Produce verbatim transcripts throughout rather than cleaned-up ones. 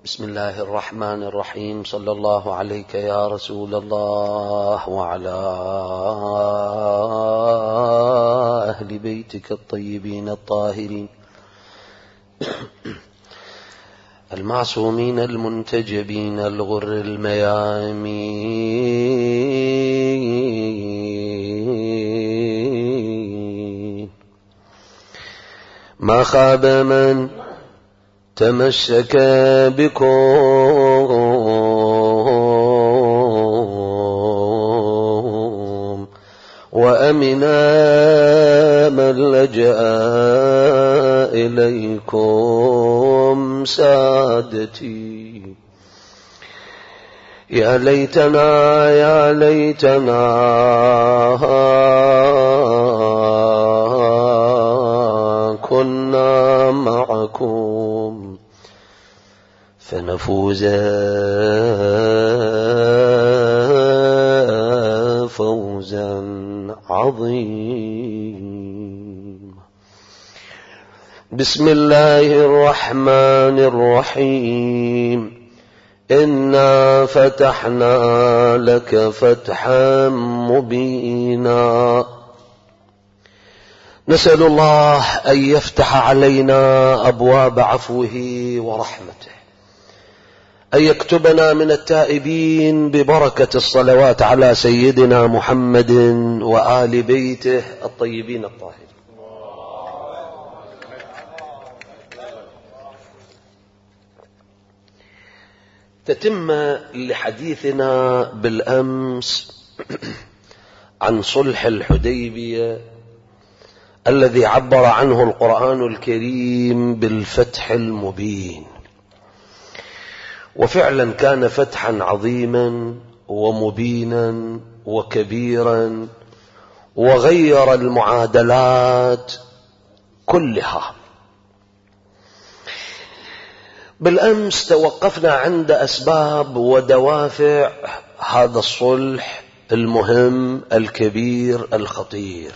بسم الله الرحمن الرحيم. صلى الله عليك يا رسول الله وعلى أهل بيتك الطيبين الطاهرين المعصومين المنتجبين الغر الميامين. ما خاب من تمسك بكم وأمنا من لجأ إليكم سادتي. يا ليتنا يا ليتنا كنا معكم فنفوز فوزا عظيما. بسم الله الرحمن الرحيم. إنا فتحنا لك فتحا مبينا. نسأل الله أن يفتح علينا أبواب عفوه ورحمته، أن يكتبنا من التائبين ببركة الصلوات على سيدنا محمد وآل بيته الطيبين الطاهرين. تتم لحديثنا بالأمس عن صلح الحديبية الذي عبر عنه القرآن الكريم بالفتح المبين، وفعلا كان فتحا عظيما ومبينا وكبيرا وغير المعادلات كلها. بالأمس توقفنا عند أسباب ودوافع هذا الصلح المهم الكبير الخطير،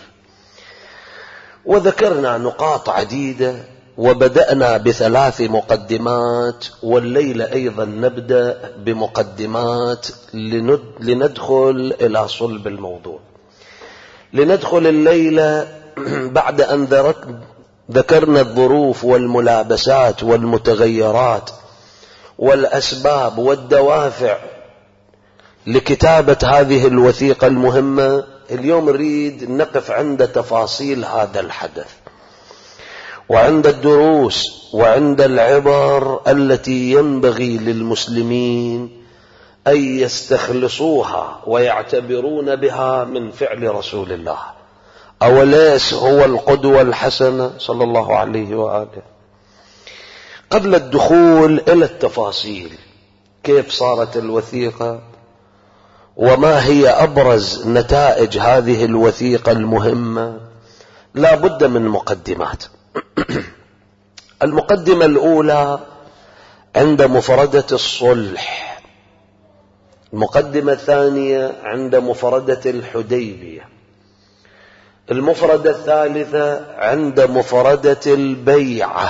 وذكرنا نقاط عديدة، وبدأنا بثلاث مقدمات، والليلة أيضا نبدأ بمقدمات لندخل إلى صلب الموضوع. لندخل الليلة بعد أن ذكرنا الظروف والملابسات والمتغيرات والأسباب والدوافع لكتابة هذه الوثيقة المهمة. اليوم نريد نقف عند تفاصيل هذا الحدث، وعند الدروس وعند العبر التي ينبغي للمسلمين أن يستخلصوها ويعتبرون بها من فعل رسول الله. أوليس هو القدوة الحسنة صلى الله عليه وآله؟ قبل الدخول إلى التفاصيل، كيف صارت الوثيقة وما هي أبرز نتائج هذه الوثيقة المهمة، لا بد من مقدمات. المقدمة الأولى عند مفردة الصلح، المقدمة الثانية عند مفردة الحديبية، المفردة الثالثة عند مفردة البيعة.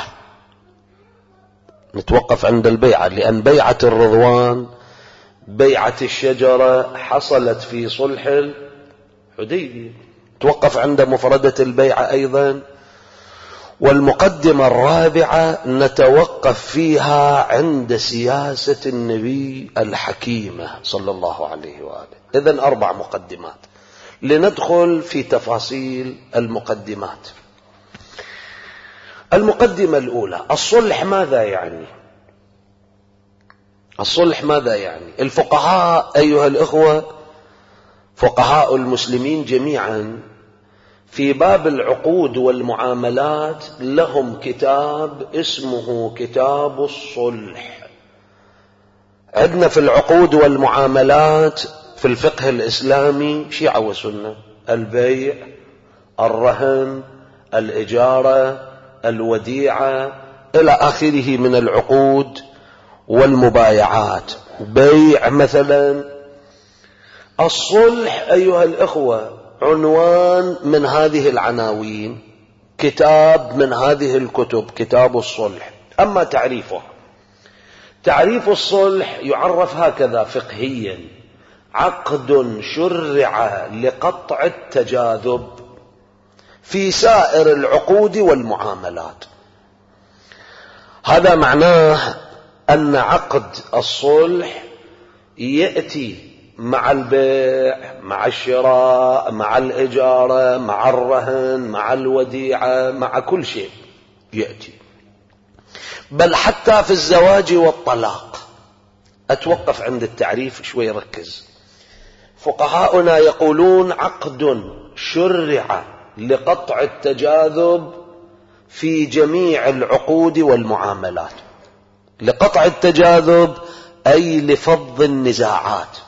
نتوقف عند البيعة لأن بيعة الرضوان، بيعة الشجرة، حصلت في صلح الحديبية. توقف عند مفردة البيعة أيضا. والمقدمة الرابعة نتوقف فيها عند سياسة النبي الحكيمة صلى الله عليه وآله. إذن أربع مقدمات. لندخل في تفاصيل المقدمات. المقدمة الأولى، الصلح ماذا يعني؟ الصلح ماذا يعني؟ الفقهاء أيها الإخوة، فقهاء المسلمين جميعا، في باب العقود والمعاملات لهم كتاب اسمه كتاب الصلح. عندنا في العقود والمعاملات في الفقه الإسلامي شيعة وسنة: البيع، الرهن، الإجارة، الوديعة، إلى آخره من العقود والمبايعات. بيع مثلا. الصلح أيها الإخوة عنوان من هذه العناوين، كتاب من هذه الكتب، كتاب الصلح. أما تعريفه، تعريف الصلح يعرف هكذا فقهيا: عقد شرع لقطع التجاذب في سائر العقود والمعاملات. هذا معناه أن عقد الصلح يأتي مع البيع، مع الشراء، مع الإجارة، مع الرهن، مع الوديعة، مع كل شيء يأتي، بل حتى في الزواج والطلاق. أتوقف عند التعريف شوي، ركز. فقهاؤنا يقولون عقد شرع لقطع التجاذب في جميع العقود والمعاملات. لقطع التجاذب أي لفض النزاعات.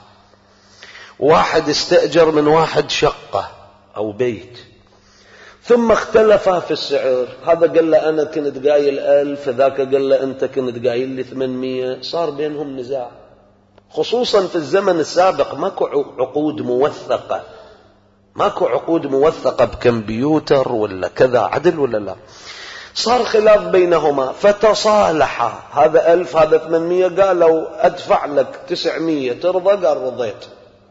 واحد استأجر من واحد شقة أو بيت، ثم اختلفا في السعر. هذا قال له أنا كنت قايل ألف، ذاك قال له أنت كنت قايل لي ثمانمية. صار بينهم نزاع، خصوصا في الزمن السابق ماكو عقود موثقة، ماكو عقود موثقة بكمبيوتر ولا كذا، عدل ولا لا. صار خلاف بينهما فتصالحا، هذا ألف هذا ثمانمية، قالوا أدفع لك تسعمية، ترضى؟ قال رضيت.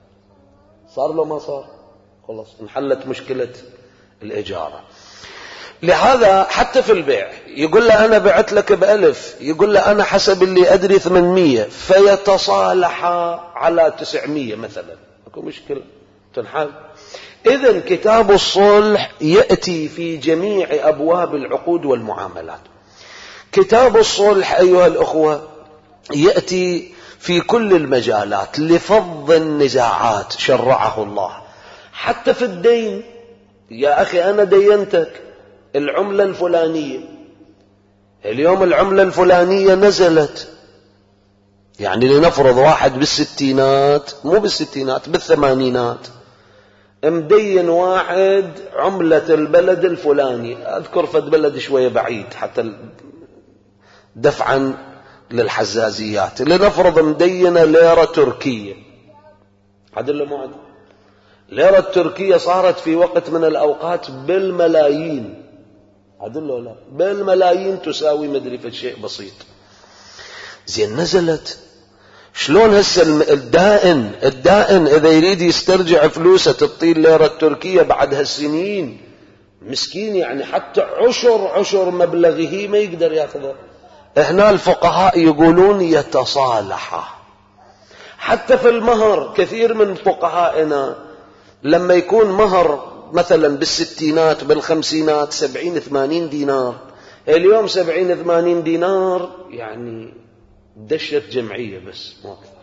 صار له ما صار؟ خلاص انحلت مشكلة الإجارة. لهذا حتى في البيع يقول له أنا بعت لك بألف، يقول له أنا حسب اللي أدري ثمانمية، فيتصالحا على تسعمية مثلا، اكو مشكلة تنحل. إذن كتاب الصلح يأتي في جميع أبواب العقود والمعاملات. كتاب الصلح أيها الأخوة يأتي في كل المجالات لفض النزاعات، شرعه الله. حتى في الدين، يا أخي أنا دينتك العملة الفلانية، اليوم العملة الفلانية نزلت، يعني لنفرض واحد بالستينات، مو بالستينات بالثمانينات، مدين واحد عملة البلد الفلاني، أذكر فد بلد شوية بعيد حتى دفعا للحزازيات، لنفرض مدينة ليرة تركية، عدل مو عدل؟ ليرة تركية صارت في وقت من الأوقات بالملايين، عدل ولا بالملايين، تساوي مدري في شيء بسيط. زين نزلت، شلون هسه الدائن الدائن إذا يريد يسترجع فلوسه تطيل الليرة التركية بعد هالسنين، مسكين يعني حتى عشر عشر مبلغه ما يقدر ياخذه. هنا الفقهاء يقولون يتصالحا. حتى في المهر كثير من فقهائنا لما يكون مهر مثلا بالستينات بالخمسينات سبعين ثمانين دينار، اليوم سبعين ثمانين دينار يعني دشة جمعية بس ما أكثر.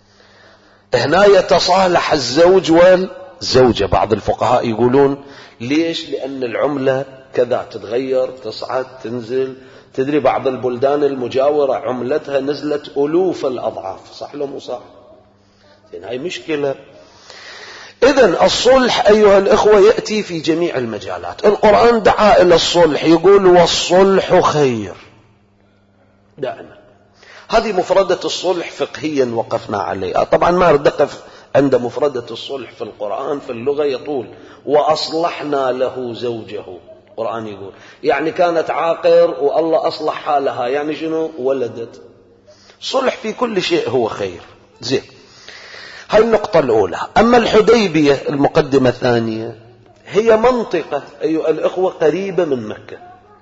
هنا يتصالح الزوج والزوجة. بعض الفقهاء يقولون ليش؟ لأن العملة كذا تتغير، تصعد تنزل. تدري بعض البلدان المجاورة عملتها نزلت ألوف الأضعاف، صح لو مو صح؟ يعني هاي مشكلة. إذن الصلح أيها الإخوة يأتي في جميع المجالات. القرآن دعا إلى الصلح، يقول والصلح خير. دعنا، هذه مفردة الصلح فقهيا وقفنا عليها. طبعا ما ردقف عند مفردة الصلح في القرآن، في اللغة يطول. وأصلحنا له زوجه، القرآن يقول يعني كانت عاقر والله أصلح حالها، يعني شنو؟ ولدت. صلح في كل شيء هو خير. زين، هاي النقطة الأولى. أما الحديبية المقدمة الثانية، هي منطقة أيها الأخوة قريبة من مكة،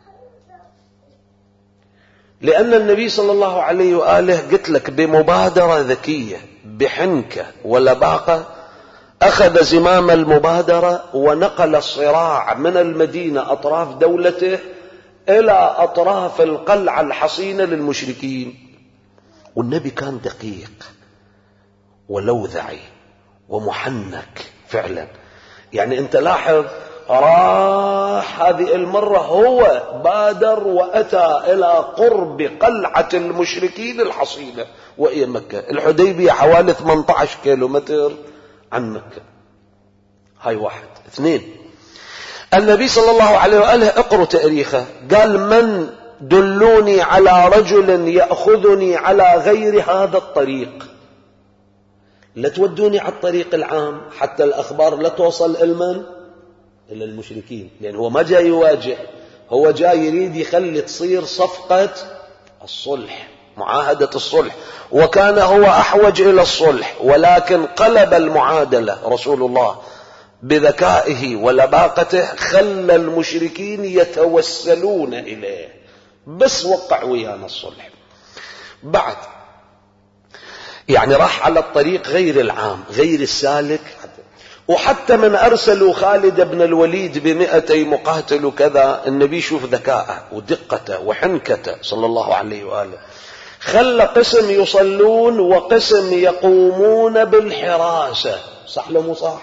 لأن النبي صلى الله عليه وآله قلت لك بمبادرة ذكية بحنكة ولباقة أخذ زمام المبادرة ونقل الصراع من المدينة أطراف دولته إلى أطراف القلعة الحصينة للمشركين. والنبي كان دقيق ولوذعي ومحنك فعلا. يعني أنت لاحظ، راح هذه المرة هو بادر وأتى إلى قرب قلعة المشركين الحصينة وهي مكة. الحديبية حوالي ثمانية عشر كيلو متر عن مكة. هاي واحد. اثنين، النبي صلى الله عليه وآله اقروا تاريخه، قال من دلوني على رجل يأخذني على غير هذا الطريق. لا تودوني على الطريق العام حتى الأخبار لا توصل إلمن إلى المشركين، لأن هو ما جاي يواجه، هو جاي يريد يخلي تصير صفقة الصلح. معاهدة الصلح، وكان هو أحوج إلى الصلح، ولكن قلب المعادلة رسول الله بذكائه ولباقته، خلى المشركين يتوسلون إليه، بس وقع ويانا الصلح. بعد يعني راح على الطريق غير العام، غير السالك. وحتى من أرسلوا خالد بن الوليد بمئتي مقاتل وكذا، النبي شوف ذكاءه ودقته وحنكته صلى الله عليه وآله، خلى قسم يصلون وقسم يقومون بالحراسة. صح له مو صح؟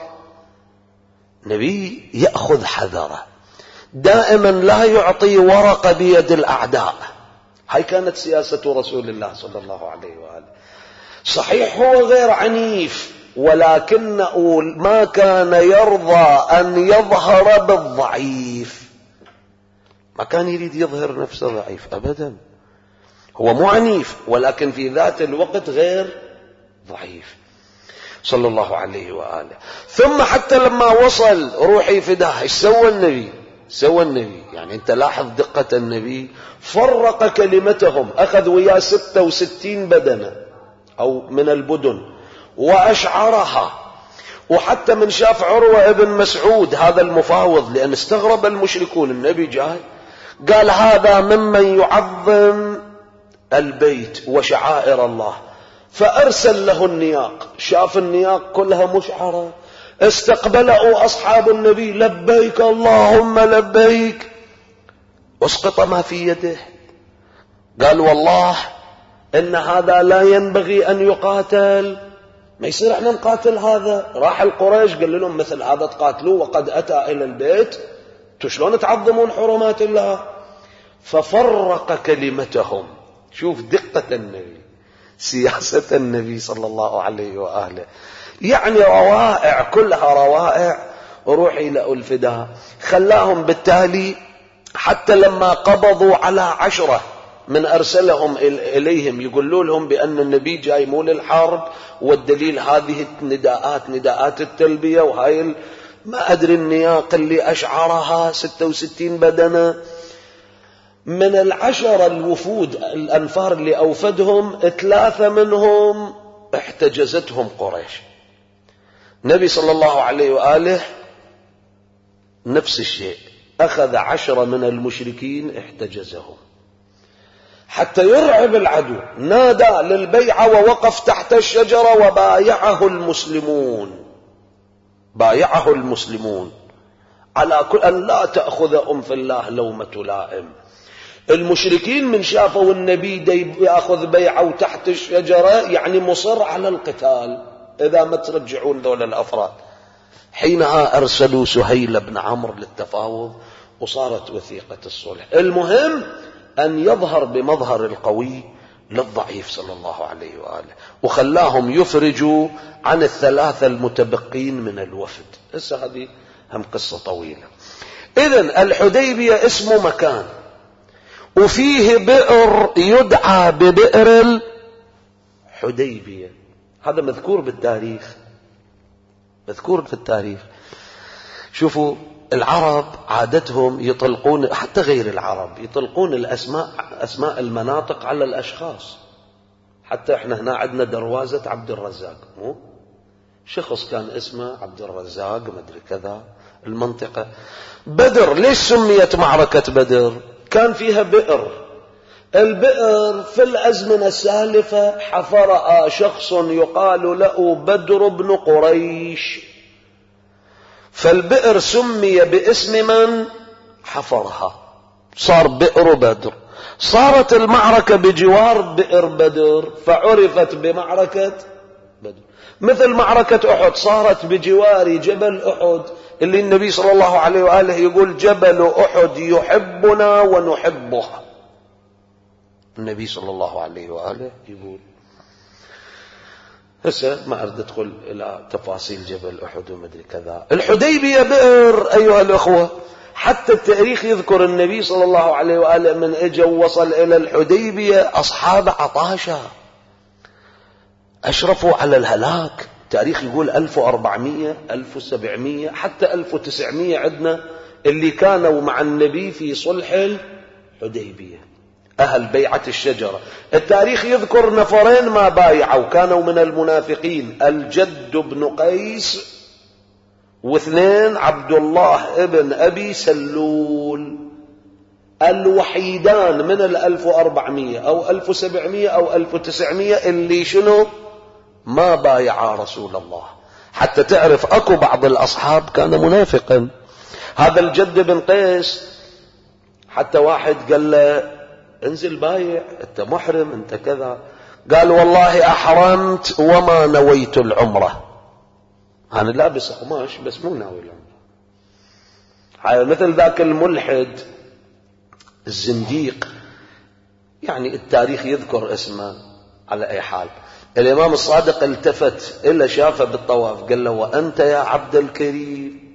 نبي يأخذ حذره دائما، لا يعطي ورقة بيد الأعداء. هاي كانت سياسة رسول الله صلى الله عليه وآله. صحيح هو غير عنيف، ولكنه ما كان يرضى أن يظهر بالضعيف، ما كان يريد يظهر نفسه ضعيف أبدا. هو مو عنيف، ولكن في ذات الوقت غير ضعيف صلى الله عليه وآله. ثم حتى لما وصل روحي فداه، ايش سوى النبي؟ سوى النبي يعني انت لاحظ دقة النبي، فرق كلمتهم، اخذ وياه ستة وستين بدنة او من البدن واشعرها. وحتى من شاف عروة ابن مسعود هذا المفاوض، لان استغرب المشركون، النبي جاي قال هذا ممن يعظم البيت وشعائر الله، فأرسل له النياق، شاف النياق كلها مشعرة، استقبله أصحاب النبي لبيك اللهم لبيك، اسقط ما في يده، قال والله إن هذا لا ينبغي أن يقاتل، ما يصير احنا نقاتل هذا. راح القريش قال لهم مثل هذا تقاتلوه وقد أتى إلى البيت، شلون تعظمون حرمات الله؟ ففرق كلمتهم. شوف دقة النبي، سياسة النبي صلى الله عليه وآله، يعني روائع كلها روائع. وروحي لألفداء خلاهم بالتالي حتى لما قبضوا على عشرة من أرسلهم إليهم يقولوا لهم بأن النبي جاي مو للحرب، والدليل هذه النداءات، نداءات التلبية، وهاي ما أدري النياق اللي أشعرها ستة وستين بدنة. من العشرة الوفود الأنفار اللي أوفدهم، ثلاثة منهم احتجزتهم قريش. النبي صلى الله عليه وآله نفس الشيء، أخذ عشرة من المشركين احتجزهم حتى يرعب العدو، نادى للبيعة ووقف تحت الشجرة وبايعه المسلمون، بايعه المسلمون على كل أن لا تأخذ أم في الله لومة لائم. المشركين من شافوا النبي يأخذ بيعه تحت الشجرة يعني مصر على القتال، إذا ما ترجعون ذول الأفراد. حينها أرسلوا سهيل بن عمرو للتفاوض، وصارت وثيقة الصلح. المهم أن يظهر بمظهر القوي للضعيف صلى الله عليه وآله، وخلاهم يفرجوا عن الثلاثة المتبقين من الوفد. هسه هذه هم قصة طويلة. إذن الحديبية اسمه مكان، وفيه بئر يدعى ببئر الحديبية، هذا مذكور بالتاريخ، مذكور في التاريخ. شوفوا العرب عادتهم يطلقون، حتى غير العرب يطلقون الأسماء، أسماء المناطق على الأشخاص. حتى احنا هنا عندنا دروازة عبد الرزاق، مو شخص كان اسمه عبد الرزاق مدري كذا المنطقة. بدر ليش سميت معركة بدر؟ كان فيها بئر، البئر في الأزمنة السالفة حفرها شخص يقال له بدر بن قريش، فالبئر سمي باسم من حفرها، صار بئر بدر. صارت المعركة بجوار بئر بدر فعرفت بمعركة بدر. مثل معركة أحد صارت بجوار جبل أحد، اللي النبي صلى الله عليه وآله يقول جبل أحد يحبنا ونحبه، النبي صلى الله عليه وآله يقول. هسه ما أريد أدخل إلى تفاصيل جبل أحد ومدري كذا. الحديبية بئر أيها الأخوة، حتى التاريخ يذكر النبي صلى الله عليه وآله من اجى ووصل إلى الحديبية أصحاب عطاشة أشرفوا على الهلاك. التاريخ يقول ألف وأربعمائة ألف وسبعمائة حتى ألف وتسعمائة عندنا اللي كانوا مع النبي في صلح الحديبية. أهل بيعة الشجرة. التاريخ يذكر نفرين ما بايعوا كانوا من المنافقين، الجد بن قيس واثنين عبد الله ابن أبي سلول، الوحيدان من الألف وأربعمية أو ألف وسبعمية أو ألف وتسعمية اللي شنو ما بايعا رسول الله. حتى تعرف أكو بعض الأصحاب كان منافقا. هذا الجد بن قيس حتى واحد قال له انزل بايع، انت محرم، انت كذا. قال والله أحرمت وما نويت العمرة. أنا لابس قماش بس مو ناوي العمرة. هذا مثل ذاك الملحد الزنديق، يعني التاريخ يذكر اسمه. على أي حال الإمام الصادق التفت إلا شافه بالطواف قال له وأنت يا عبد الكريم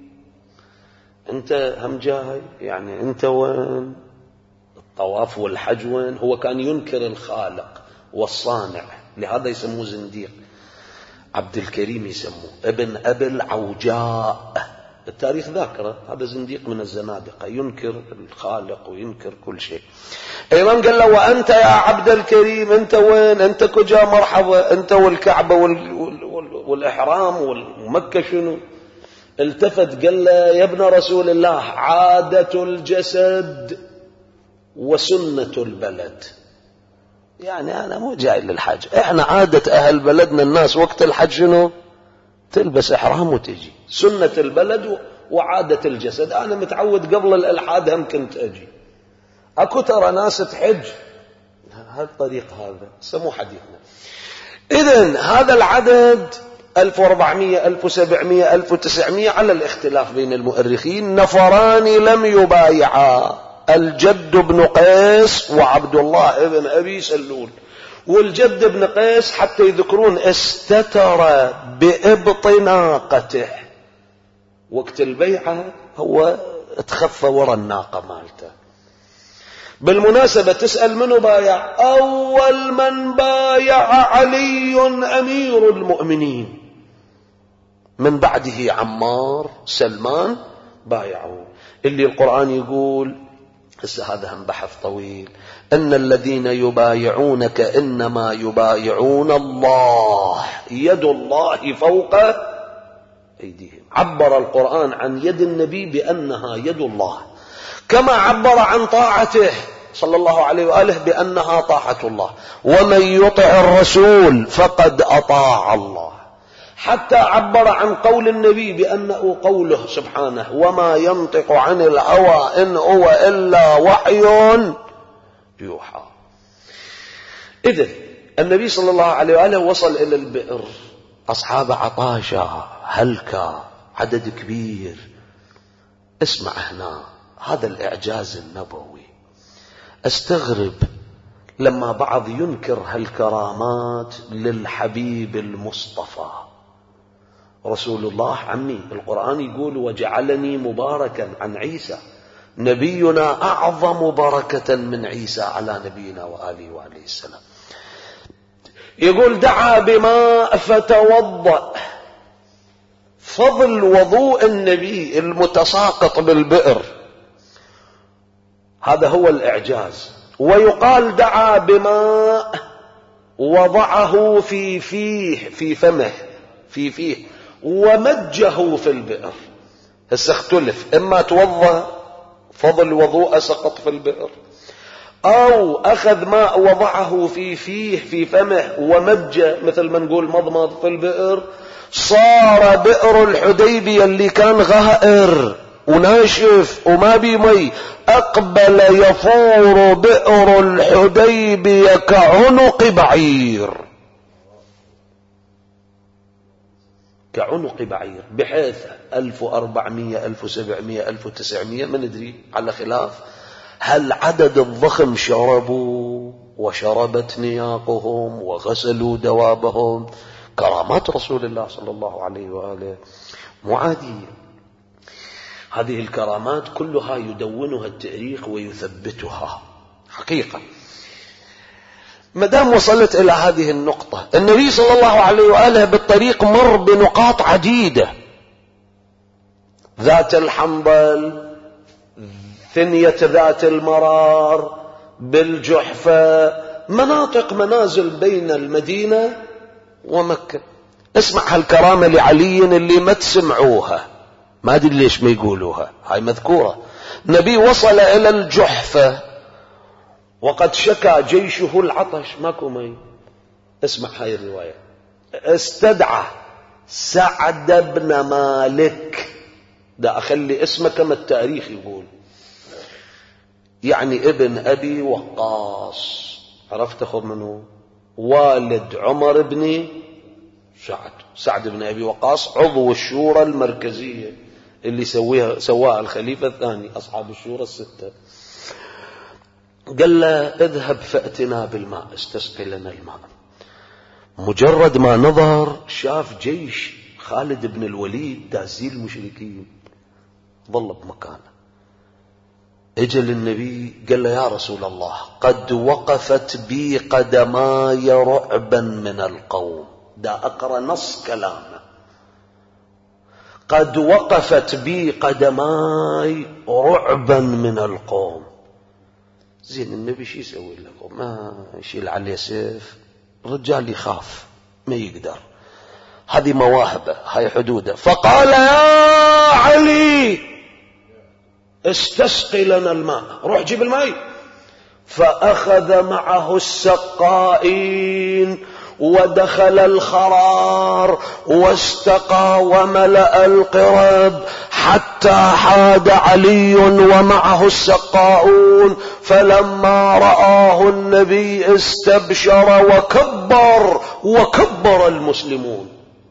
أنت هم جاي، يعني أنت وين؟ الطواف والحج وين؟ هو كان ينكر الخالق والصانع، لهذا يسموه زنديق. عبد الكريم يسموه ابن أبي العوجاء، التاريخ ذاكره. هذا زنديق من الزنادقة ينكر الخالق وينكر كل شيء. الإمام قال له وأنت يا عبد الكريم أنت وين؟ أنت كجا مرحبا، أنت والكعبة والإحرام والمكة شنو؟ التفت قال له يا ابن رسول الله عادة الجسد وسنة البلد. يعني أنا مو جاي للحج، إحنا عادة أهل بلدنا الناس وقت الحج شنو؟ تلبس إحرام وتجي. سنة البلد وعادة الجسد. أنا متعود قبل الإلحاد هم كنت أجي. أكو ترى ناس تحج هالطريق، هذا سمو حديثنا. إذن هذا العدد ألف وأربعمية ألف وسبعمية ألف وتسعمية على الاختلاف بين المؤرخين. نفران لم يبايعا، الجد بن قيس وعبد الله ابن أبي سلول. والجد بن قيس حتى يذكرون استتر بإبط ناقته وقت البيعة، هو تخفى ورا الناقة مالته. بالمناسبة تسأل منو بايع؟ أول من بايع علي أمير المؤمنين، من بعده عمار سلمان بايعوا. اللي القرآن يقول هسه هذا هم بحث طويل، إن الذين يبايعونك إنما يبايعون الله يد الله فوق أيديهم. عبر القرآن عن يد النبي بأنها يد الله، كما عبر عن طاعته صلى الله عليه وآله بأنها طاعة الله. ومن يطع الرسول فقد أطاع الله. حتى عبر عن قول النبي بأنه قوله سبحانه وما ينطق عن الهوى إن هو إلا وحي يوحى. إذن النبي صلى الله عليه وآله وصل إلى البئر، أصحاب عطاشة هلكة عدد كبير. اسمع هنا هذا الإعجاز النبوي. استغرب لما بعض ينكر هالكرامات للحبيب المصطفى رسول الله. عمي القرآن يقول وجعلني مباركا عن عيسى، نبينا أعظم بركة من عيسى على نبينا وآله وآله السلام. يقول دعا بماء فتوضأ، فضل وضوء النبي المتساقط بالبئر، هذا هو الإعجاز. ويقال دعا بماء وضعه في فيه في فمه في فيه ومجه في البئر. هسه اختلف، إما توضأ فضل وضوء سقط في البئر، أو أخذ ماء وضعه في فيه في فمه ومجه مثل ما نقول مضمض في البئر، صار بئر الحديبية اللي كان غائر وناشف وما بي مي، أقبل يفور بئر الحديبية كعنق بعير، كعنق بعير، بحيث ألف وأربعمية ألف وسبعمية ألف وتسعمية ما ندري على خلاف. هل عدد الضخم شربوا وشربت نياقهم وغسلوا دوابهم. كرامات رسول الله صلى الله عليه وآله مو عادية. هذه الكرامات كلها يدونها التاريخ ويثبتها حقيقة. مدام وصلت إلى هذه النقطة، النبي صلى الله عليه وآله بالطريق مر بنقاط عديدة، ذات الحنظل، ثنية ذات المرار، بالجحفة، مناطق منازل بين المدينة ومكة. اسمع هالكرامة لعلي اللي ما تسمعوها، ما أدري ليش ما يقولوها، هاي مذكورة. نبي وصل إلى الجحفة وقد شكى جيشه العطش، ماكو مي. اسمع هاي الرواية. استدعى سعد بن مالك، دا أخلي اسمه كما التاريخ يقول، يعني ابن أبي وقاص. عرفت أخذ منه؟ والد عمر بن سعد، سعد بن أبي وقاص، عضو الشورى المركزية اللي سويها سواها الخليفة الثاني، أصحاب الشورى الستة. قال له اذهب فأتنا بالماء، استسقي لنا الماء. مجرد ما نظر شاف جيش خالد بن الوليد دازي المشركين، ظل بمكانه. اجى للنبي قال له يا رسول الله قد وقفت بي قدماي رعبا من القوم. دا أقرأ نص كلامه، قد وقفت بي قدماي رعبا من القوم. زين النبي شي يسوي لكم؟ ما يشيل عليه سيف، الرجال يخاف ما يقدر، هذه مواهبه، هاي حدوده. فقال يا علي استسقي لنا الماء، روح جيب الماء. فأخذ معه السقائين ودخل الخرار واستقى وملأ القرب حتى حاد علي ومعه السقاؤون. فلما رآه النبي استبشر وكبر وكبر المسلمون.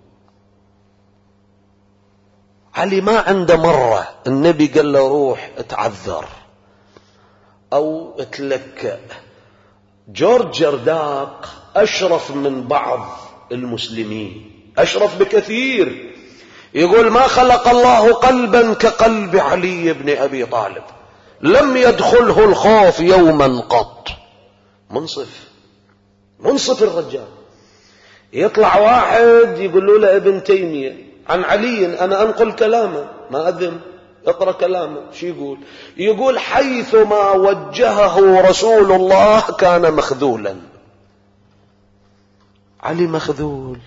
علي ما عنده مرة النبي قال له روح اتعذر أو اتلكأ. جورج جرداق أشرف من بعض المسلمين، أشرف بكثير، يقول ما خلق الله قلبا كقلب علي بن أبي طالب، لم يدخله الخوف يوما قط. منصف منصف الرجال. يطلع واحد يقول له ابن تيمية عن علي، أنا أنقل كلامه ما أذم، اقرأ كلامه. شو يقول؟ يقول حيثما وجهه رسول الله كان مخذولا. علي مخذول.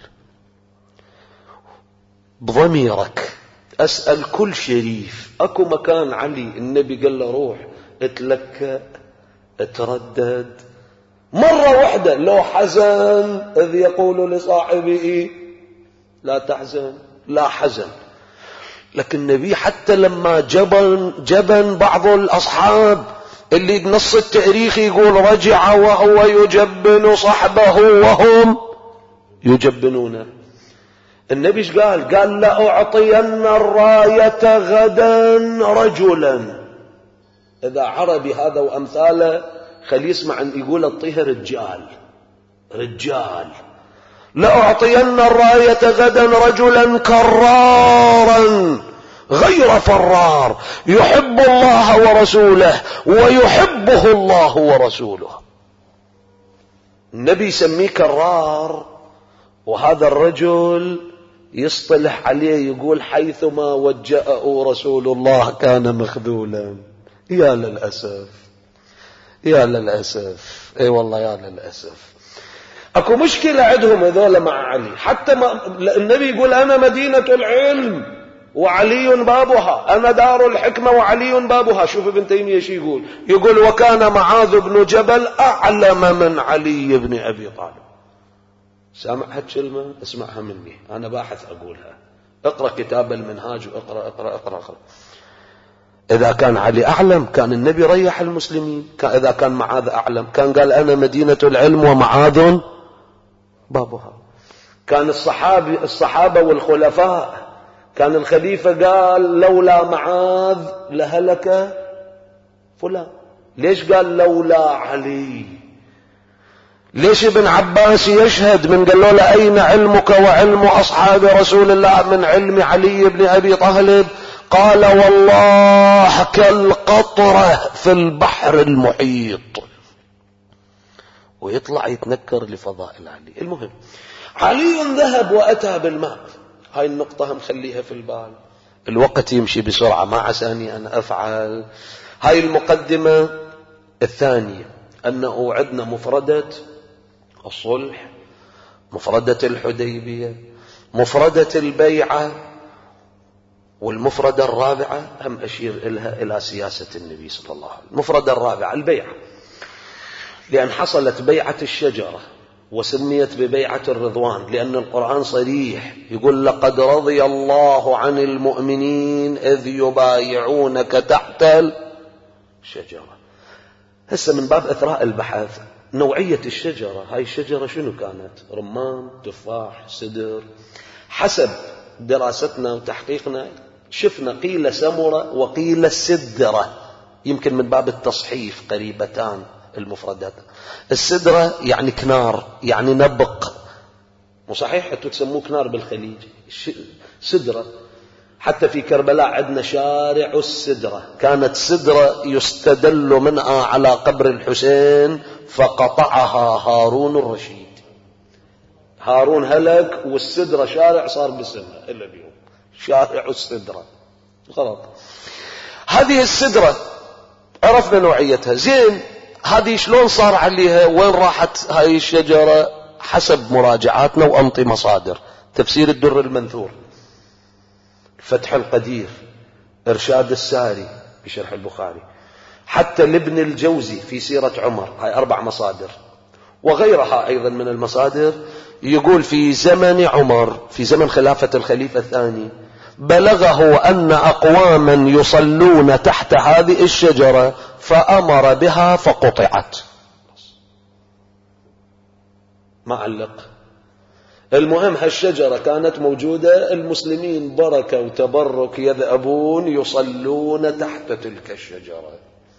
بضميرك أسأل كل شريف، أكو مكان علي النبي قال له روح اتلكأ اتردد مرة واحدة؟ لو حزن إذ يقول لصاحبه لا تحزن، لا حزن. لكن النبي حتى لما جبن جبن بعض الأصحاب اللي بنص التاريخ يقول رجع وهو يجبن صحبه وهم يجبنونه. النبي ايش قال؟ قال لأعطين الراية غدا رجلا. إذا عربي هذا وأمثاله خلي يسمع يقول اعطيها رجال رجال. لأعطين الراية غدا رجلا كرارا غير فرار يحب الله ورسوله ويحبه الله ورسوله. النبي يسميه كرار، وهذا الرجل يصطلح عليه يقول حيثما وجهه رسول الله كان مخذولا. يا للأسف يا للأسف اي والله يا للأسف. اكو مشكلة عندهم هذول مع علي. حتى ما النبي يقول انا مدينة العلم وعلي بابها، انا دار الحكمة وعلي بابها. شوف ابن تيمية شو يقول؟ يقول وكان معاذ بن جبل اعلم من علي بن ابي طالب. سامع هالكلمة؟ اسمعها مني، انا باحث اقولها. اقرأ كتاب المنهاج واقرأ اقرأ اقرأ, أقرأ. إذا كان علي أعلم كان النبي ريح المسلمين. إذا كان معاذ أعلم كان قال أنا مدينة العلم ومعاذ بابها. كان الصحابي الصحابة والخلفاء، كان الخليفة قال لولا معاذ لهلك فلان. ليش قال لولا علي؟ ليش ابن عباس يشهد من قال له أين علمك وعلم أصحاب رسول الله من علم علي بن أبي طالب؟ قال والله كالقطرة في البحر المحيط. ويطلع يتنكر لفضائل علي. المهم علي ذهب وأتى بالماء. هاي النقطة هم خليها في البال، الوقت يمشي بسرعة ما عساني أن أفعل. هاي المقدمة الثانية. أنه عندنا مفردة الصلح، مفردة الحديبية، مفردة البيعة، والمفردة الرابعة هم أشير إلها إلى سياسة النبي صلى الله عليه وسلم. المفردة الرابعة البيعة، لأن حصلت بيعة الشجرة وسميت ببيعة الرضوان، لأن القرآن صريح يقول لقد رضي الله عن المؤمنين إذ يبايعونك تحت الشجرة. هسه من باب إثراء البحث، نوعية الشجرة، هاي الشجرة شنو كانت؟ رمان، تفاح، سدر. حسب دراستنا وتحقيقنا شفنا قيل سمرة وقيل سدرة، يمكن من باب التصحيف قريبتان المفردات. السدرة يعني كنار، يعني نبق، مو صحيح انتوا تسموه كنار بالخليج، سدرة. حتى في كربلاء عندنا شارع السدرة، كانت سدرة يستدل منها على قبر الحسين فقطعها هارون الرشيد. هارون هلك والسدرة شارع صار باسمها إلا اليوم، شارع السدرة. غلط. هذه السدرة عرفنا نوعيتها زين. هذه شلون صار عليها؟ وين راحت هاي الشجرة؟ حسب مراجعاتنا وأنطي مصادر: تفسير الدر المنثور، فتح القدير، إرشاد الساري بشرح البخاري، حتى لابن الجوزي في سيرة عمر. هاي أربع مصادر، وغيرها أيضا من المصادر. يقول في زمن عمر، في زمن خلافة الخليفة الثاني، بلغه أن أقواما يصلون تحت هذه الشجرة فأمر بها فقطعت. ما علق. المهم هالشجرة كانت موجودة، المسلمين بركة وتبرك يذهبون يصلون تحت تلك الشجرة.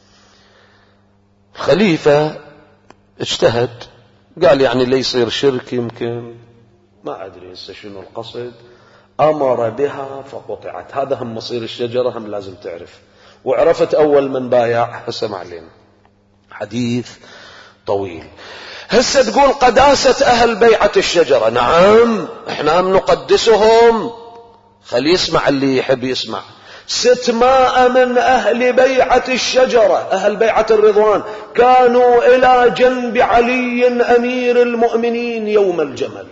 الخليفة اجتهد، قال يعني لا يصير شرك، يمكن ما أدري هسه شنو القصد، أمر بها فقطعت. هذا هم مصير الشجرة، هم لازم تعرف. وعرفت أول من بايع، هسه ما علينا، حديث طويل. هسه تقول قداسة أهل بيعة الشجرة، نعم احنا هم نقدسهم. خلي يسمع اللي يحب يسمع. ستمائة من أهل بيعة الشجرة، أهل بيعة الرضوان، كانوا إلى جنب علي أمير المؤمنين يوم الجمل.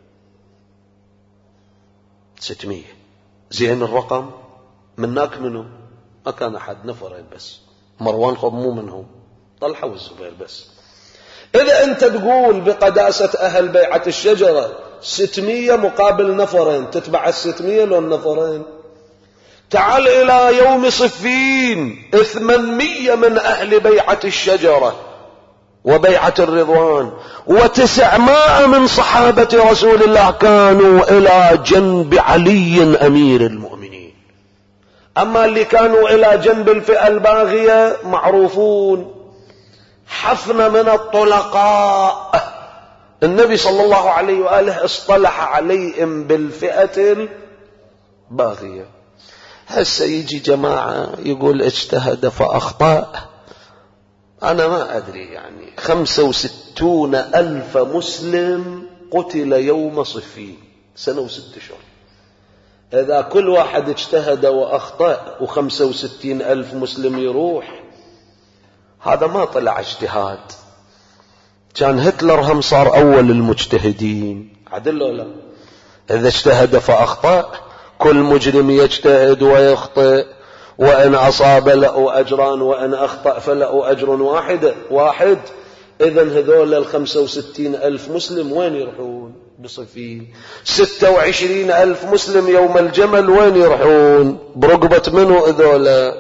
ستمية زين الرقم. مناك منه ما كان أحد، نفرين بس، مروان خب مو منهم، طلحة والزبير بس. إذا أنت تقول بقداسة أهل بيعة الشجرة ستمية مقابل نفرين، تتبع الستمية لو النفرين؟ تعال إلى يوم صفين، ثمانمية من أهل بيعة الشجرة وبيعة الرضوان وتسعمائة من صحابة رسول الله كانوا إلى جنب علي أمير المؤمنين. أما اللي كانوا إلى جنب الفئة الباغية معروفون، حفنة من الطلقاء. النبي صلى الله عليه وآله اصطلح عليهم بالفئة الباغية. هسه يجي جماعة يقول اجتهد فأخطأ. أنا ما أدري، يعني خمسة وستون ألف مسلم قتل يوم صفين، سنة وست شهور. إذا كل واحد اجتهد وأخطأ وخمسة وستين ألف مسلم يروح، هذا ما طلع اجتهاد. كان هتلر هم صار أول المجتهدين، عدل ولا؟ إذا اجتهد فأخطأ، كل مجرم يجتهد ويخطئ، وإن أصاب له أجران وإن أخطأ فله أجر واحد واحد. إذن هذول الخمسة وستين ألف مسلم وين يروحون بصفين؟ ستة وعشرين ألف مسلم يوم الجمل وين يروحون؟ برقبة منه هذول؟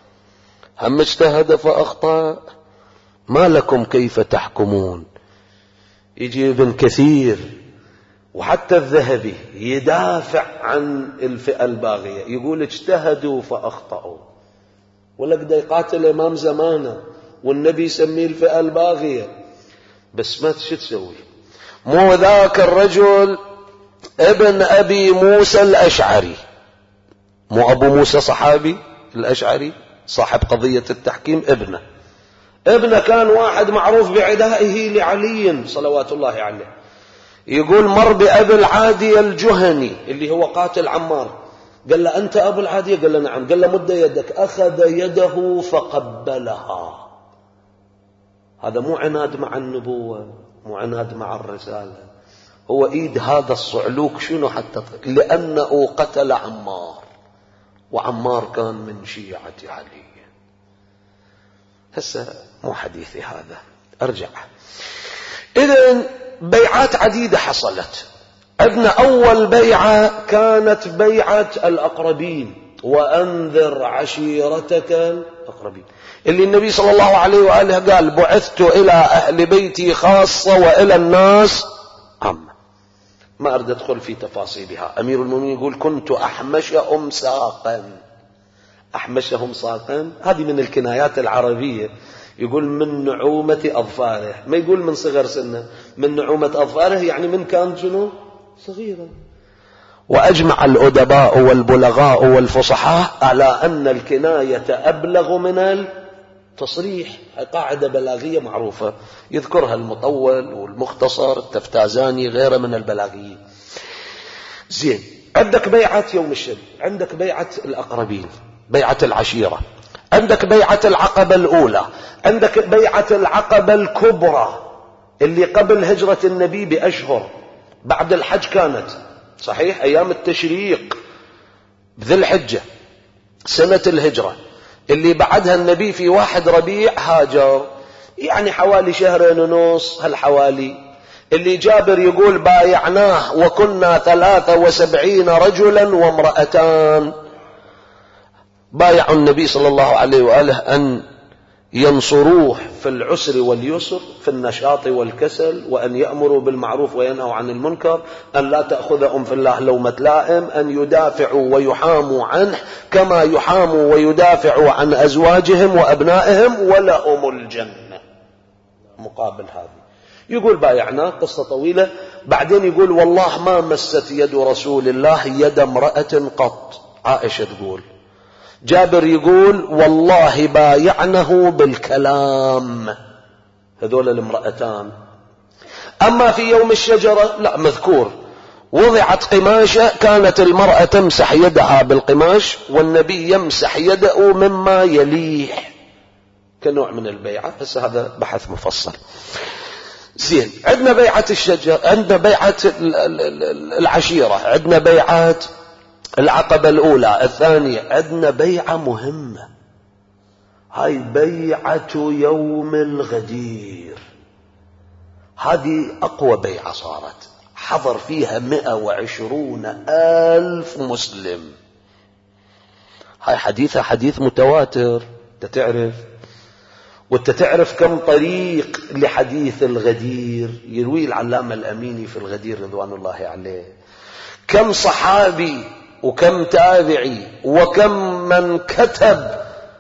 هم اجتهد فأخطأ. ما لكم كيف تحكمون؟ يجي ابن كثير وحتى الذهبي يدافع عن الفئة الباغية، يقول اجتهدوا فأخطأوا، ولك دا يقاتل إمام زمانه والنبي يسميه الفئة الباغية. بس ما شو تسوي؟ مو ذاك الرجل ابن أبي موسى الأشعري، مو أبو موسى صحابي الأشعري صاحب قضية التحكيم، ابنه ابنه كان واحد معروف بعدائه لعلي صلوات الله عليه. يقول مر بأبي العادية الجهني اللي هو قاتل عمار، قال له أنت أبو العادية؟ قال له نعم. قال له مد يدك. أخذ يده فقبلها. هذا مو عناد مع النبوة، مو عناد مع الرسالة، هو ايد هذا الصعلوك شنو حتى لأنه قتل عمار، وعمار كان من شيعة علي. هسه مو حديثي هذا، ارجع. إذن بيعات عديدة حصلت. عندنا أول بيعة كانت بيعة الأقربين، وأنذر عشيرتك الأقربين، اللي النبي صلى الله عليه وآله قال بعثت إلى أهل بيتي خاصة وإلى الناس عامة. ما أريد أدخل في تفاصيلها. أمير المؤمنين يقول كنت أحمشهم ساقا. أحمشهم ساقا هذه من الكنايات العربية، يقول من نعومة أظفاره، ما يقول من صغر سنه، من نعومة أظفاره يعني من كان شنو صغيرا. وأجمع الأدباء والبلغاء والفصحاء على أن الكناية أبلغ من التصريح. قاعدة بلاغية معروفة يذكرها المطول والمختصر التفتازاني غيره من البلاغيين. زين، عندك بيعة يوم الشد، عندك بيعة الأقربين، بيعة العشيرة، عندك بيعة العقبة الأولى، عندك بيعة العقبة الكبرى اللي قبل هجرة النبي بأشهر، بعد الحج كانت صحيح، أيام التشريق بذي الحجة سنة الهجرة، اللي بعدها النبي في واحد ربيع هاجر، يعني حوالي شهرين ونص هالحوالي. اللي جابر يقول بايعناه وكنا ثلاثة وسبعين رجلا وامرأتان. بايعوا النبي صلى الله عليه وآله أن ينصروه في العسر واليسر، في النشاط والكسل، وأن يأمروا بالمعروف وينهوا عن المنكر، أن لا تأخذهم في الله لومة لائم، أن يدافعوا ويحاموا عنه كما يحاموا ويدافعوا عن أزواجهم وأبنائهم، ولهم الجنة مقابل هذا. يقول بايعناه، قصة طويلة. بعدين يقول والله ما مست يد رسول الله يد امرأة قط. عائشة تقول، جابر يقول والله بايعنه بالكلام، هذول الامرأتان. أما في يوم الشجرة لا مذكور، وضعت قماشة، كانت المرأة تمسح يدها بالقماش والنبي يمسح يده مما يليه كنوع من البيعة. بس هذا بحث مفصل. زين، عندنا بيعة الشجر، عندنا بيعة العشيرة، عندنا بيعة العقبة الأولى الثانية، عندنا بيعة مهمة، هاي بيعة يوم الغدير. هذه أقوى بيعة صارت، حضر فيها مئة وعشرون ألف مسلم. هاي حديثها حديث متواتر، تتعرف، وتتعرف كم طريق لحديث الغدير يروي العلامة الأميني في الغدير رضوان الله عليه. كم صحابي وكم تابعي وكم من كتب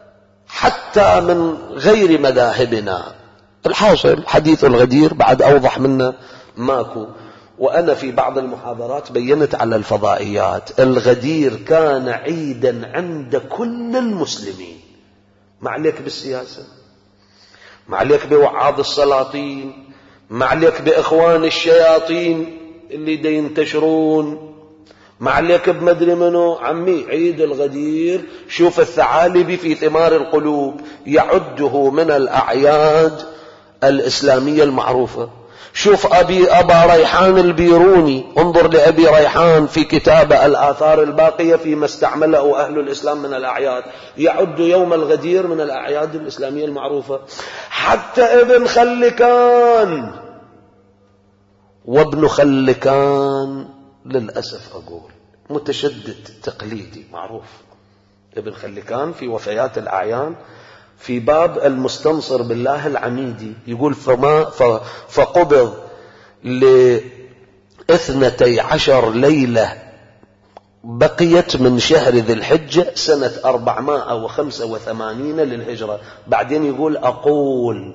حتى من غير مذاهبنا. الحاصل حديث الغدير بعد أوضح منا ماكو. وأنا في بعض المحاضرات بينت على الفضائيات الغدير كان عيدا عند كل المسلمين. ما عليك بالسياسة، ما عليك بوعاظ السلاطين، ما عليك بإخوان الشياطين اللي دي ينتشرون، ما عليك بمدري منو. عمي عيد الغدير، شوف الثعالبي في ثمار القلوب يعده من الأعياد الإسلامية المعروفة. شوف أبي أبا ريحان البيروني، انظر لأبي ريحان في كتابه الآثار الباقية فيما استعمله أهل الإسلام من الأعياد، يعد يوم الغدير من الأعياد الإسلامية المعروفة. حتى ابن خلكان، وابن خلكان للأسف أقول متشدد تقليدي معروف. ابن خلكان في وفيات الأعيان في باب المستنصر بالله العميدي يقول فما فقبض لاثنتي عشر ليلة بقيت من شهر ذي الحجة سنة أربعمائة وخمسة وثمانين للهجرة. بعدين يقول أقول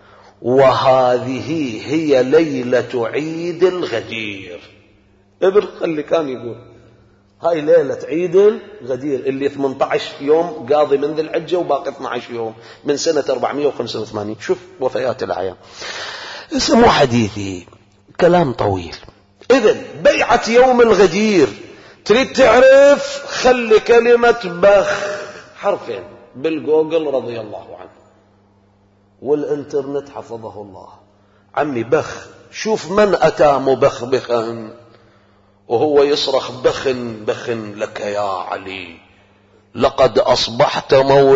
وهذه هي ليلة عيد الغدير. ابن خلكان يقول هاي ليلة عيد الغدير اللي ثمانية عشر يوم قاضي من ذي الحجة وباقي اثني عشر يوم من سنة أربعمائة وخمسة وثمانين. شوف وفيات الأعيان. اسمه حديثي كلام طويل. إذن بيعة يوم الغدير تريد تعرف، خلي كلمة بخ حرفين بالجوجل رضي الله عنه. والإنترنت حفظه الله. عمي بخ، شوف من أتى مبخبخا وهو يصرخ بخن بخن لك يا علي، لقد أصبحت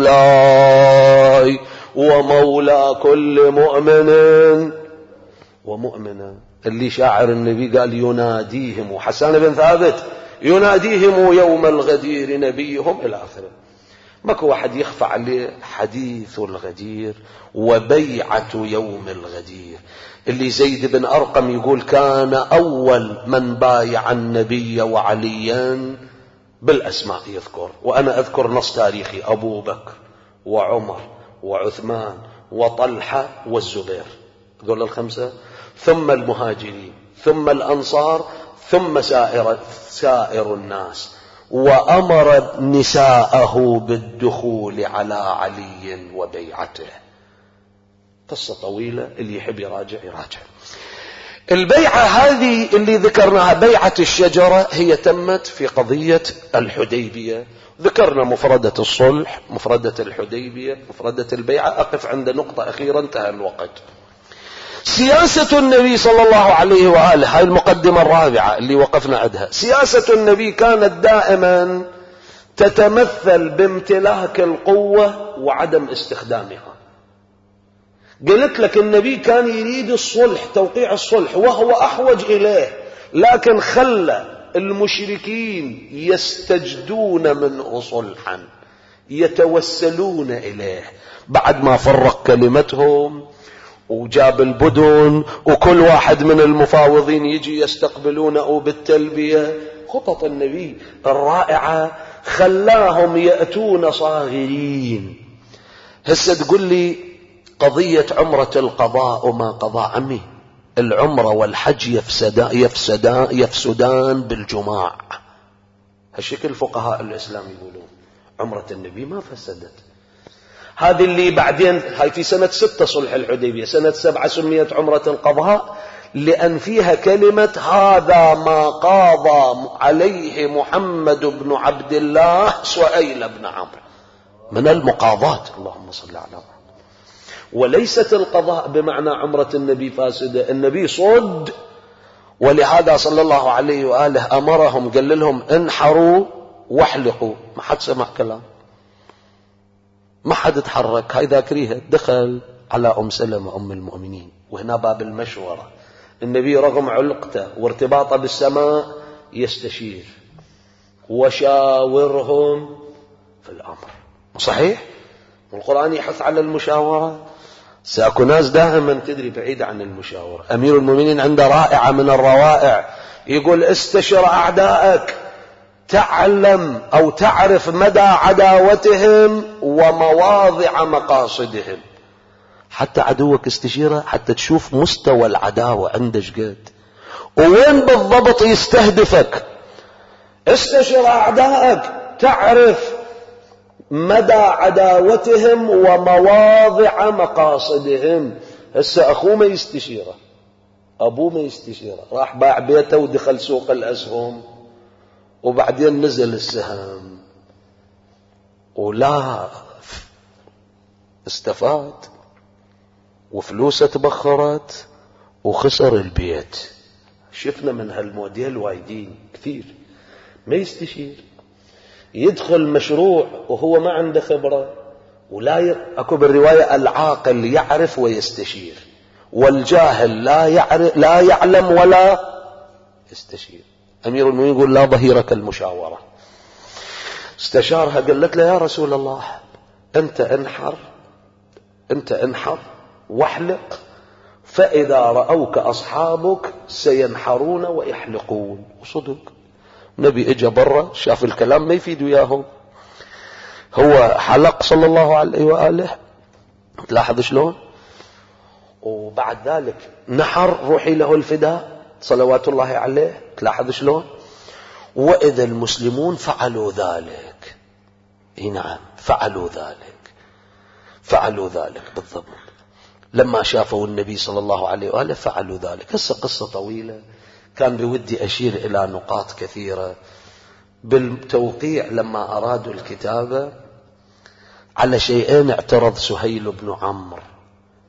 مولاي ومولى كل مؤمن ومؤمنة. اللي شاعر النبي قال يناديهم، وحسان بن ثابت يناديهم يوم الغدير نبيهم إلى آخره. ماكو واحد يخفى عليه حديث الغدير وبيعة يوم الغدير. اللي زيد بن أرقم يقول كان أول من بايع النبي وعليا بالأسماء يذكر، وأنا أذكر نص تاريخي: أبو بكر وعمر وعثمان وطلحة والزبير، ذول الخمسة، ثم المهاجرين، ثم الأنصار، ثم سائر, سائر الناس، وأمر نساءه بالدخول على علي وبيعته. قصة طويلة، اللي يحب يراجع يراجع. البيعة هذه اللي ذكرناها بيعة الشجرة هي تمت في قضية الحديبية. ذكرنا مفردة الصلح، مفردة الحديبية، مفردة البيعة. أقف عند نقطة أخيرة، انتهى الوقت. سياسة النبي صلى الله عليه وآله، هاي المقدمة الرابعة اللي وقفنا عندها. سياسة النبي كانت دائما تتمثل بامتلاك القوة وعدم استخدامها. قلت لك النبي كان يريد الصلح، توقيع الصلح، وهو أحوج إليه، لكن خلى المشركين يستجدون منه صلحا، يتوسلون إليه بعد ما فرق كلمتهم وجاب البدن، وكل واحد من المفاوضين يجي يستقبلونه بالتلبية. خطط النبي الرائعة خلاهم يأتون صاغرين. هسه تقول لي قضية عمرة القضاء وما قضاء، عمي العمرة والحج يفسدان, يفسدان, يفسدان بالجماع. هالشكل فقهاء الإسلام يقولون. عمرة النبي ما فسدت. هذه اللي بعدين هاي في سنة ستة صلح الحديبية، سنة سبعة سميت عمرة القضاء لأن فيها كلمة هذا ما قاضى عليه محمد بن عبد الله سهيل بن عمرو، من المقاضات. اللهم صل على محمد. وليست القضاء بمعنى عمرة النبي فاسدة، النبي صد. ولهذا صلى الله عليه وآله أمرهم، قال لهم انحروا واحلقوا. ما حد سمع كلام، ما حد تحرك. هاي ذاكريها. دخل على أم سلمة أم المؤمنين، وهنا باب المشورة. النبي رغم علقته وارتباطه بالسماء يستشير وشاورهم في الأمر. صحيح والقرآن يحث على المشاورة. ساكو ناس دائما تدري بعيد عن المشاورة. أمير المؤمنين عنده رائعة من الروائع، يقول استشر أعدائك تعلم أو تعرف مدى عداوتهم ومواضع مقاصدهم. حتى عدوك استشيره حتى تشوف مستوى العداوة عندك قد وين بالضبط يستهدفك. استشر أعدائك تعرف مدى عداوتهم ومواضع مقاصدهم. هسه أخوه ما يستشيره، أبوه ما يستشيره، راح باع بيته ودخل سوق الأسهم، وبعدين نزل السهم ولا استفاد وفلوسه تبخرت وخسر البيت. شفنا من هالموديل وايدين كثير. ما يستشير، يدخل مشروع وهو ما عنده خبرة. ولا ي... أكو بالرواية العاقل يعرف ويستشير، والجاهل لا يعرف لا يعلم ولا يستشير. أمير المؤمنين يقول لا ظهيرك المشاورة. استشارها، قالت له يا رسول الله أنت انحر أنت انحر واحلق، فإذا رأوك أصحابك سينحرون ويحلقون. وصدق نبي اجى برا شاف الكلام ما يفيد وياهم، هو حلق صلى الله عليه وآله. تلاحظ شلون؟ وبعد ذلك نحر روحي له الفداء صلوات الله عليه. تلاحظ شلون؟ وإذا المسلمون فعلوا ذلك، اي نعم فعلوا ذلك فعلوا ذلك بالضبط. لما شافوا النبي صلى الله عليه وآله فعلوا ذلك. هسه قصة طويلة، كان بودي أشير إلى نقاط كثيرة. بالتوقيع لما أرادوا الكتابة على شيئين اعترض سهيل بن عمرو.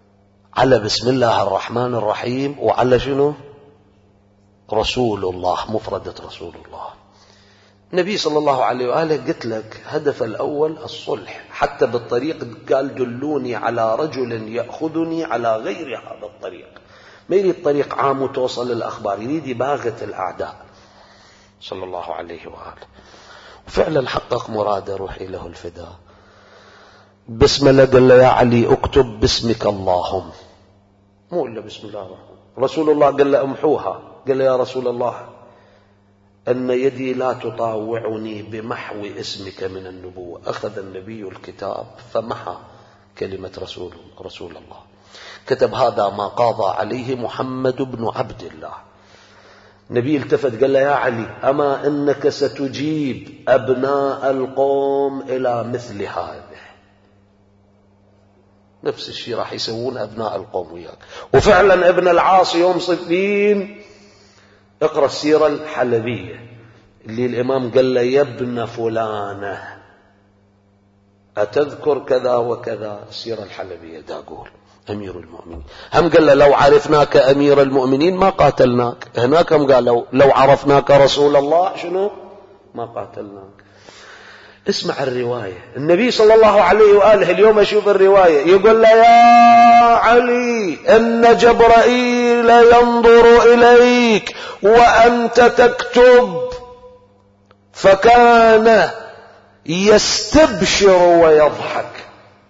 على بسم الله الرحمن الرحيم وعلى شنو؟ رسول الله، مفردة رسول الله. النبي صلى الله عليه وآله قلت لك هدف الأول الصلح، حتى بالطريق قال دلوني على رجل يأخذني على غير هذا الطريق، ما يريد طريق عام وتوصل الأخبار، يريد يباغت الأعداء صلى الله عليه وآله. وفعلا حقق مراده، روحي له الفداء. بسم الله قال له يا علي اكتب باسمك اللهم، مو إلا بسم الله الرحمن. رسول الله قال له امحوها، قال له يا رسول الله أن يدي لا تطاوعني بمحو اسمك من النبوة. أخذ النبي الكتاب فمحى كلمة رسول, رسول الله، كتب هذا ما قاضى عليه محمد بن عبد الله. النبي التفت قال له يا علي أما إنك ستجيب أبناء القوم إلى مثل هذا، نفس الشيء راح يسوون أبناء القوم وياك. وفعلا ابن العاص يوم صفين، اقرأ السيرة الحلبية اللي الإمام قال له يا ابن فلانة أتذكر كذا وكذا، السيرة الحلبية دا أقول أمير المؤمنين. هم قال له لو عرفناك أمير المؤمنين ما قاتلناك، هناك هم قالوا لو عرفناك رسول الله شنو ما قاتلناك. اسمع الرواية، النبي صلى الله عليه وآله اليوم أشوف الرواية يقول له يا علي إن جبرائيل ينظر إليك وأنت تكتب، فكان يستبشر ويضحك.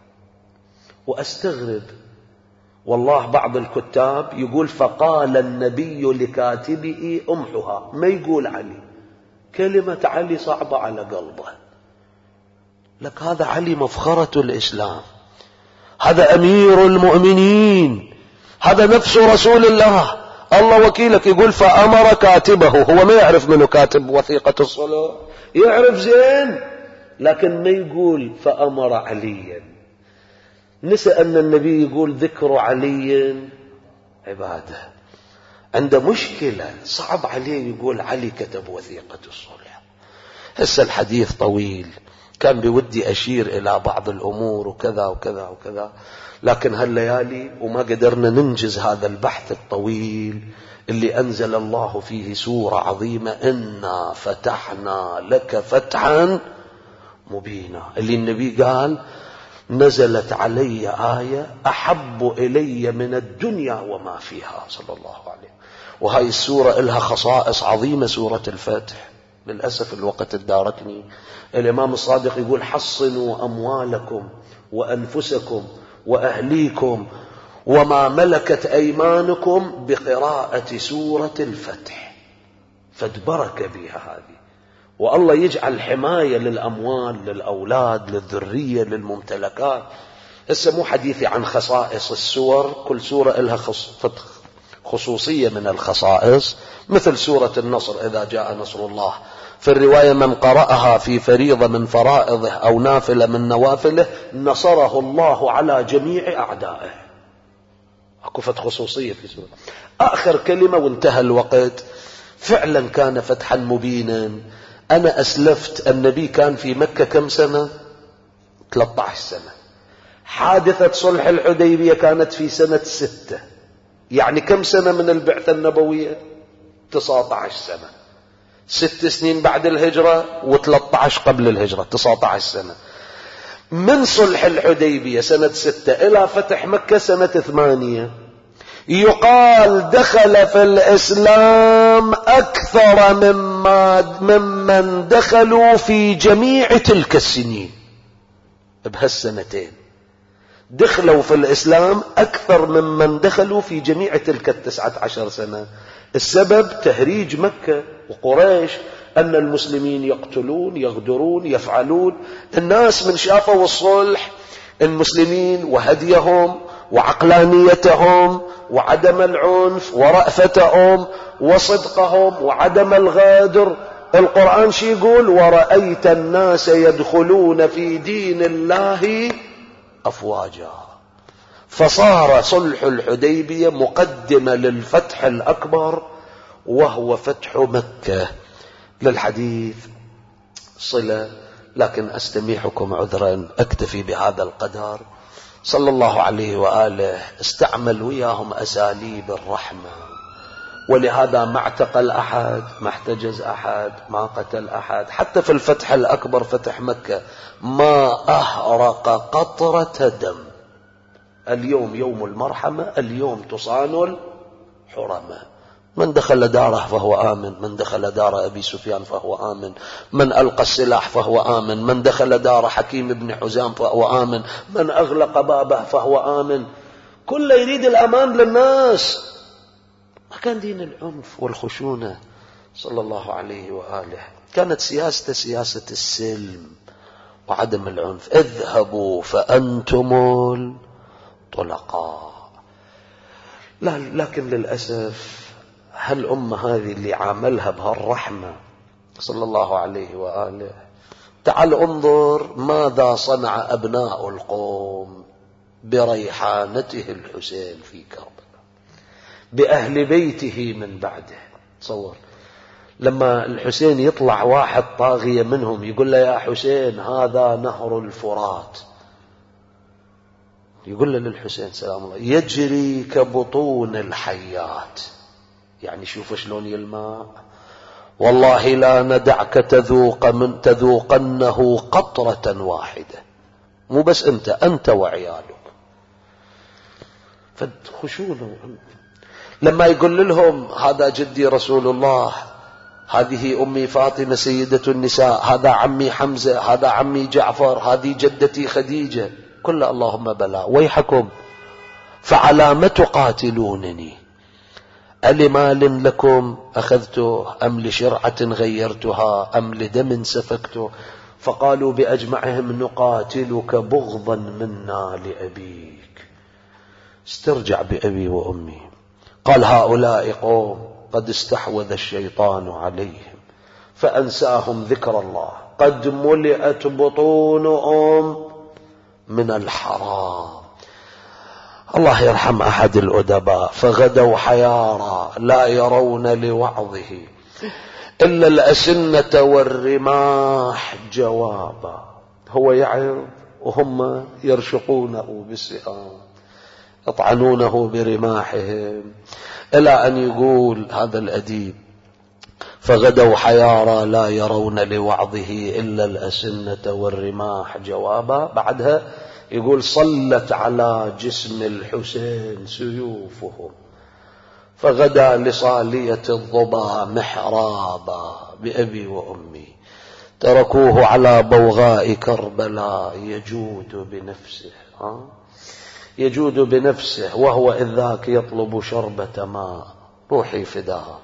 وأستغرب والله بعض الكتاب يقول فقال النبي لكاتبه امحها، ما يقول علي. كلمة علي صعبة على قلبه، لك هذا علي مفخرة الإسلام، هذا أمير المؤمنين، هذا نفس رسول الله. الله وكيلك يقول فأمر كاتبه، هو ما يعرف منه كاتب وثيقة الصلاة، يعرف زين، لكن ما يقول فأمر عليا. نسى أن النبي يقول ذكر علي عبادة. عنده مشكلة، صعب عليه يقول علي كتب وثيقة الصلح. هسه الحديث طويل، كان بودي أشير إلى بعض الأمور وكذا وكذا وكذا، لكن هالليالي وما قدرنا ننجز هذا البحث الطويل اللي أنزل الله فيه سورة عظيمة إنا فتحنا لك فتحا مبينا، اللي النبي قال نزلت علي آية أحب إلي من الدنيا وما فيها صلى الله عليه. وهاي السورة إلها خصائص عظيمة، سورة الفتح. للأسف الوقت اداركني. الإمام الصادق يقول حصنوا أموالكم وأنفسكم وأهليكم وما ملكت أيمانكم بقراءة سورة الفتح، فادبرك بها هذه. والله يجعل حماية للأموال، للأولاد، للذرية، للممتلكات. هسه مو حديثي عن خصائص السور، كل سورة لها خصوصية من الخصائص، مثل سورة النصر إذا جاء نصر الله، في الرواية من قرأها في فريضة من فرائضه أو نافلة من نوافله نصره الله على جميع أعدائه. أكفت خصوصية في سورة. آخر كلمة وانتهى الوقت. فعلا كان فتحا مبينا. أنا أسلفت النبي كان في مكة كم سنة؟ ثلاثة عشر سنة. حادثة صلح الحديبية كانت في سنة ستة، يعني كم سنة من البعثة النبوية؟ تسعة عشر سنة. ست سنين بعد الهجرة وثلاثة عشر قبل الهجرة، تسعة عشر سنة. من صلح الحديبية سنة ستة إلى فتح مكة سنة ثمانية. يقال دخل في الإسلام أكثر مما ممن دخلوا في جميع تلك السنين. بهالسنتين دخلوا في الإسلام أكثر ممن دخلوا في جميع تلك التسعة عشر سنة. السبب تهريج مكة وقريش، أن المسلمين يقتلون، يغدرون، يفعلون. الناس من شافوا الصلح المسلمين وهديهم وعقلانيتهم وعدم العنف ورأفتهم وصدقهم وعدم الغادر. القرآن شي يقول ورأيت الناس يدخلون في دين الله أفواجا. فصار صلح الحديبية مقدمة للفتح الأكبر وهو فتح مكة. للحديث صلة، لكن أستميحكم عذرا، أكتفي بهذا القدر. صلى الله عليه وآله استعمل وياهم أساليب الرحمة، ولهذا ما اعتقل أحد، ما احتجز أحد، ما قتل أحد. حتى في الفتح الأكبر فتح مكة ما أهرق قطرة دم. اليوم يوم المرحمة، اليوم تصان الحرمة. من دخل داره فهو آمن، من دخل دار أبي سفيان فهو آمن، من ألقى السلاح فهو آمن، من دخل دار حكيم بن حزام فهو آمن، من أغلق بابه فهو آمن. كل يريد الأمان للناس. ما كان دين العنف والخشونة صلى الله عليه وآله. كانت سياسته سياسة السلم وعدم العنف. اذهبوا فأنتم الطلقاء. لا لكن للأسف هالأمة هذه اللي عاملها بهالرحمة صلى الله عليه وآله، تعال انظر ماذا صنع أبناء القوم بريحانته الحسين في كربلاء، بأهل بيته من بعده. تصور لما الحسين يطلع واحد طاغية منهم يقول له يا حسين هذا نهر الفرات، يقول له للحسين سلام الله يجري كبطون الحيات. يعني شوف شلون يلمع. والله لا ندعك تذوق من تذوقنه قطرة واحدة. مو بس انت، انت وعيالك. فخشونه. لما يقول لهم هذا جدي رسول الله، هذه أمي فاطمة سيدة النساء، هذا عمي حمزة، هذا عمي جعفر، هذه جدتي خديجة، كل اللهم بلى. ويحكم فعلى ما تقاتلونني؟ ألمال لكم أخذته أم لشرعة غيرتها أم لدم سفكته؟ فقالوا بأجمعهم نقاتلك بغضا منا لأبيك. استرجع بأبي وأمي. قال هؤلاء قوم قد استحوذ الشيطان عليهم فأنساهم ذكر الله، قد ملئت بطونهم من الحرام. الله يرحم أحد الأدباء، فغدوا حيارى لا يرون لوعظه إلا الأسنة والرماح جوابا. هو يعظ وهم يرشقونه بالسهام، يطعنونه برماحهم، إلى أن يقول هذا الأديب فغدوا حيارى لا يرون لوعظه إلا الأسنة والرماح جوابا. بعدها يقول صلت على جسم الحسين سيوفهم فغدا لصالية الضبا محرابا. بأبي وأمي تركوه على بوغاء كربلاء يجود بنفسه، ها؟ يجود بنفسه وهو إذ ذاك يطلب شربة ماء. روحي فداها.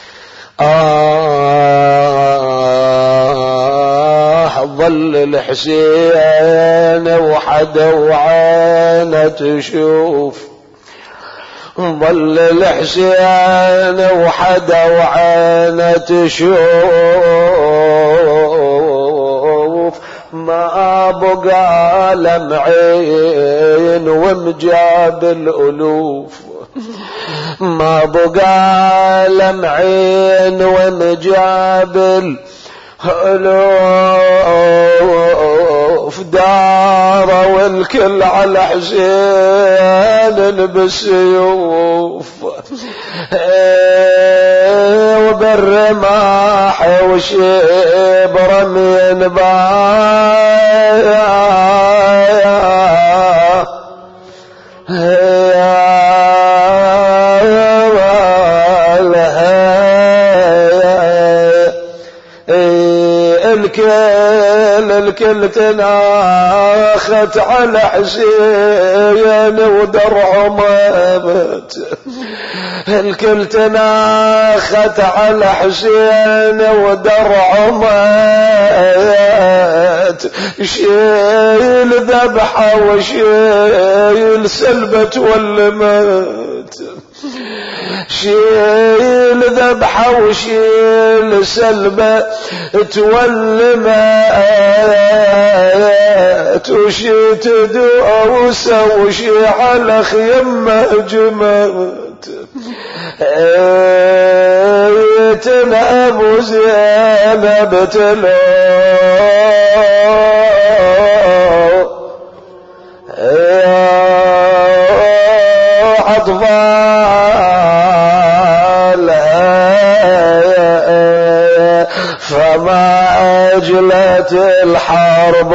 آه ظل الحسين وحد وعينه تشوف، ظل الحسين وحد وعينه تشوف، ما بقى لمعين ومجاب الألوف، ما بقى لمعين ومجاب الألوف. دار والكل على حسين بالسيوف وبالرماح وشبر من بايا الكل الكل تناخت على حسين ودرعه مات، الكل تناخت على حسين ودرعه مات. شيل ذبحه وشيل سلبة والمات، شيل ذبحه وشيل سلبة تولمات، وشي تدوس وشي على خيمه جمات. تنام زينب تلو يا دجلة الحرب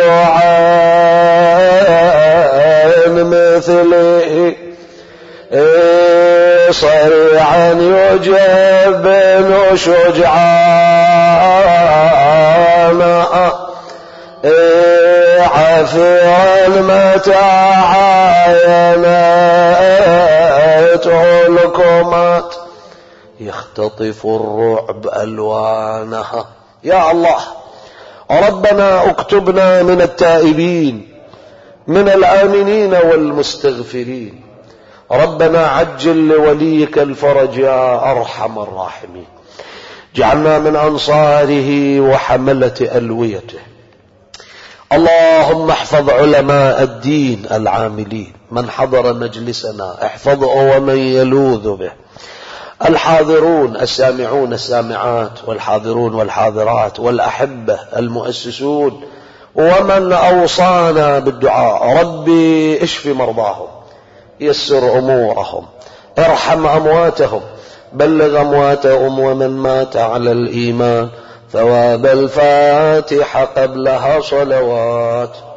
عين مثله صريعا يجبن شجعانا عافيا متى عاينته الكمات يختطف الرعب ألوانها. يا الله ربنا اكتبنا من التائبين من الآمنين والمستغفرين. ربنا عجل لوليك الفرج يا أرحم الراحمين. جعلنا من أنصاره وحملة ألويته. اللهم احفظ علماء الدين العاملين، من حضر مجلسنا احفظه ومن يلوذ به، الحاضرون السامعون السامعات والحاضرون والحاضرات والأحبة المؤسسون ومن أوصانا بالدعاء. ربي اشف مرضاهم، يسر أمورهم، ارحم أمواتهم، بلغ أمواتهم ومن مات على الإيمان ثواب الفاتحة قبلها صلوات.